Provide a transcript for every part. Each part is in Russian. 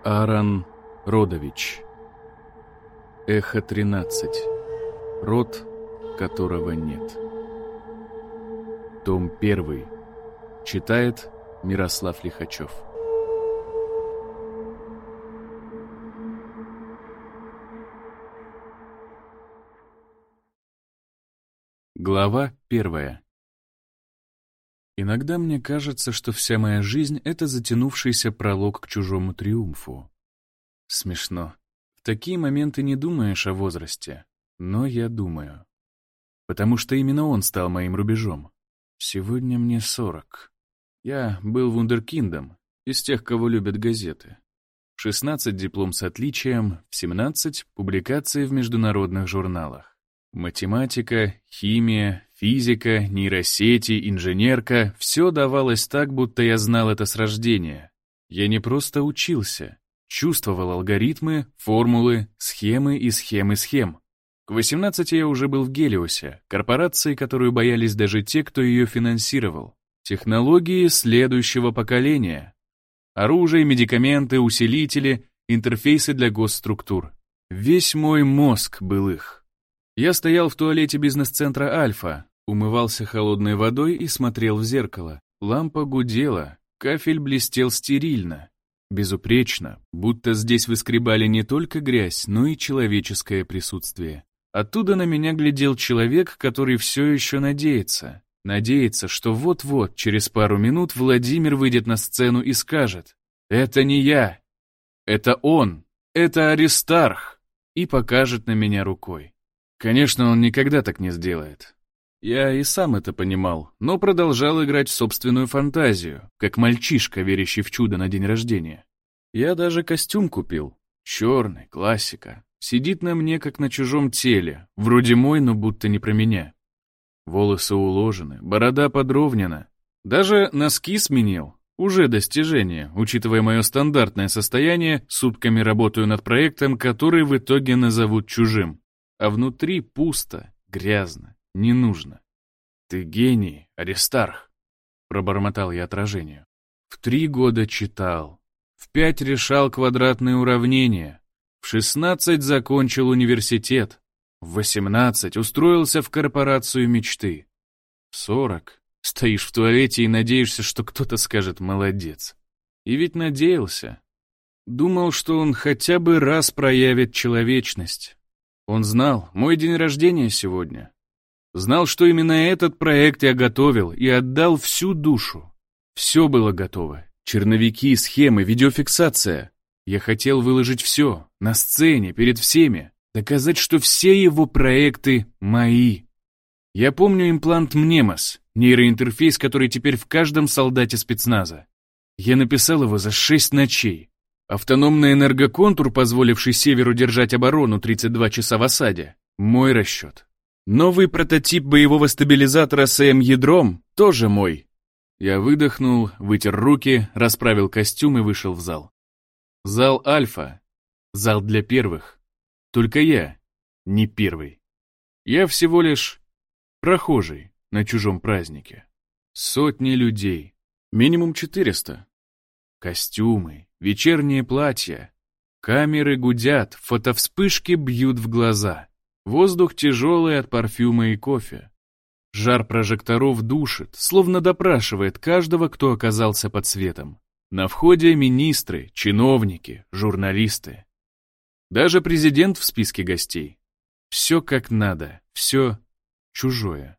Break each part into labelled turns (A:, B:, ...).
A: Аарон Родович. Эхо 13. Род, которого нет. Том 1. Читает Мирослав Лихачев. Глава 1. Иногда мне кажется, что вся моя жизнь — это затянувшийся пролог к чужому триумфу. Смешно. В такие моменты не думаешь о возрасте, но я думаю. Потому что именно он стал моим рубежом. Сегодня мне 40. Я был вундеркиндом, из тех, кого любят газеты. В 16 диплом с отличием, в 17 публикации в международных журналах. Математика, химия, физика, нейросети, инженерка — все давалось так, будто я знал это с рождения. Я не просто учился, чувствовал алгоритмы, формулы, схемы и схемы схем. К 18 я уже был в Гелиосе, корпорации, которую боялись даже те, кто ее финансировал. Технологии следующего поколения. Оружие, медикаменты, усилители, интерфейсы для госструктур. Весь мой мозг был их. Я стоял в туалете бизнес-центра «Альфа», умывался холодной водой и смотрел в зеркало. Лампа гудела, кафель блестел стерильно, безупречно, будто здесь выскребали не только грязь, но и человеческое присутствие. Оттуда на меня глядел человек, который все еще надеется. Надеется, что вот-вот, через пару минут, Владимир выйдет на сцену и скажет: «Это не я, это он, это Аристарх», и покажет на меня рукой. Конечно, он никогда так не сделает. Я и сам это понимал, но продолжал играть в собственную фантазию, как мальчишка, верящий в чудо на день рождения. Я даже костюм купил. Черный, классика. Сидит на мне, как на чужом теле. Вроде мой, но будто не про меня. Волосы уложены, борода подровнена. Даже носки сменил. Уже достижение, учитывая мое стандартное состояние, сутками работаю над проектом, который в итоге назовут чужим. А внутри пусто, грязно, не нужно. «Ты гений, Аристарх», — пробормотал я отражению. В 3 года читал, в 5 решал квадратные уравнения, в 16 закончил университет, в 18 устроился в корпорацию мечты. В 40 стоишь в туалете и надеешься, что кто-то скажет «молодец». И ведь надеялся. Думал, что он хотя бы раз проявит человечность. Он знал, мой день рождения сегодня. Знал, что именно этот проект я готовил и отдал всю душу. Все было готово. Черновики, схемы, видеофиксация. Я хотел выложить все, на сцене, перед всеми. Доказать, что все его проекты мои. Я помню имплант Мнемос, нейроинтерфейс, который теперь в каждом солдате спецназа. Я написал его за 6 ночей. Автономный энергоконтур, позволивший Северу держать оборону 32 часа в осаде. Мой расчет. Новый прототип боевого стабилизатора с ЭМ-ядром тоже мой. Я выдохнул, вытер руки, расправил костюм и вышел в зал. Зал Альфа. Зал для первых. Только я не первый. Я всего лишь прохожий на чужом празднике. Сотни людей. Минимум 400. Костюмы, вечерние платья. Камеры гудят, фотовспышки бьют в глаза. Воздух тяжелый от парфюма и кофе. Жар прожекторов душит, словно допрашивает каждого, кто оказался под светом. На входе министры, чиновники, журналисты. Даже президент в списке гостей. Все как надо, все чужое.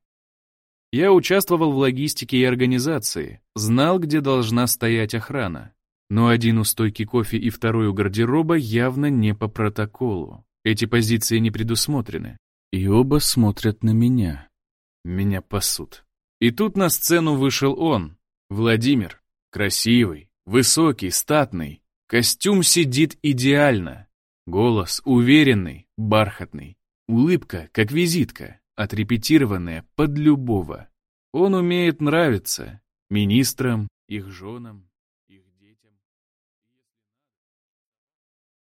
A: Я участвовал в логистике и организации, знал, где должна стоять охрана. Но один у стойки кофе и второй у гардероба явно не по протоколу. Эти позиции не предусмотрены. И оба смотрят на меня. Меня пасут. И тут на сцену вышел он, Владимир. Красивый, высокий, статный. Костюм сидит идеально. Голос уверенный, бархатный. Улыбка, как визитка, отрепетированная под любого. Он умеет нравиться министрам, их женам.